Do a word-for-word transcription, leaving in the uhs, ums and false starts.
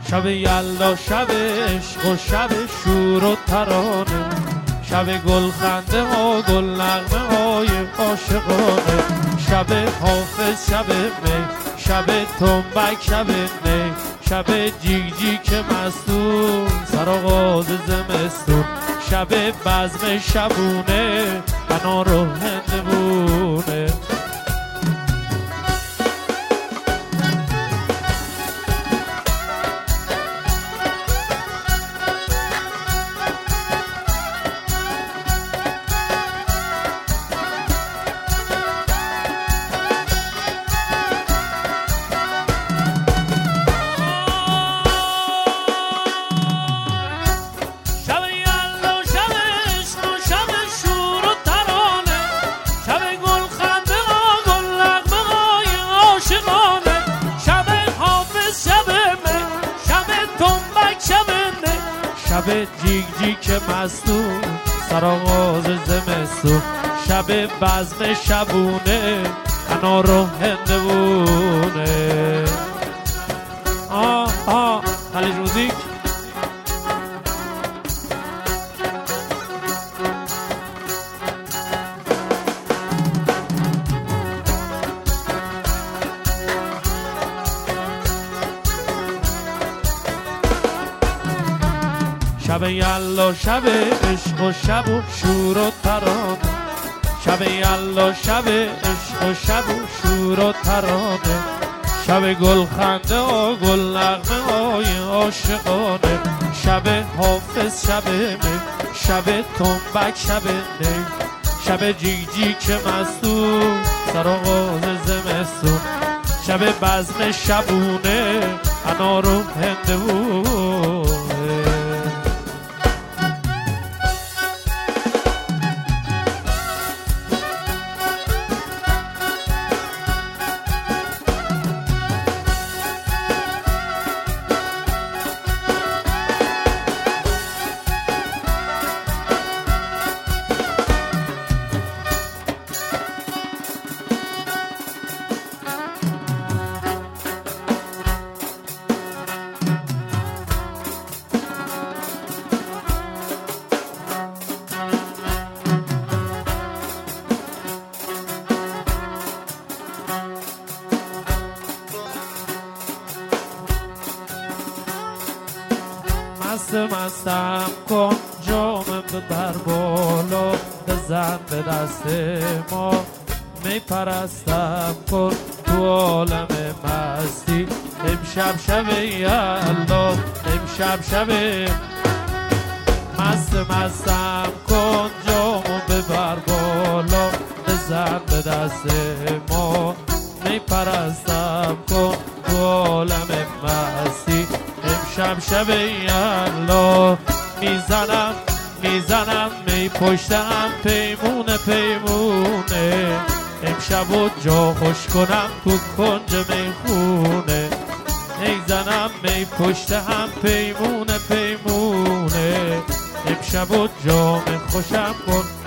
شب یلدا شب عشق و شب شور و ترانه، شب گل خنده ها گل نغمه های عاشقانه، شب حافظ شب می، شب تنبک شب نی، شب جیگ جیگ مستون سرآغاز زمستون، شب بزم شبونه انار و هندوونه. شب جیگ جیگ مستون سرآغاز زمستون، شب بزم شبونه انار و هندوونه. آه آه خلیج موزیک. شب یلدا شب عشق و شب و شور و ترانه، شب یلدا شب عشق و شب و شور و ترانه، شب گل خنده و گل نغمه های عاشقانه، شب حافظ شب می، شب تنبک شب نی، شب جیگ جیگ مستون سرآغاز زمستون، شب بزم شبونه انار و هندوونه. مست مستم کن جام ببر بالا، بزن به دست ما می پرستم کن تو عالم مستی، امشب شب یلدا امشب شب. مست مستم کن جام ببر بالا، بزن به دست ما می پرستم کن تو عالم مستی، امشب شب یلدا. میزنم میزنم می پشتم پیمونه پیمونه، امشب و جا خوش کنم تو کنج میخونه، میزنم می پشتم پیمونه پیمونه، امشب و جا خوشم کن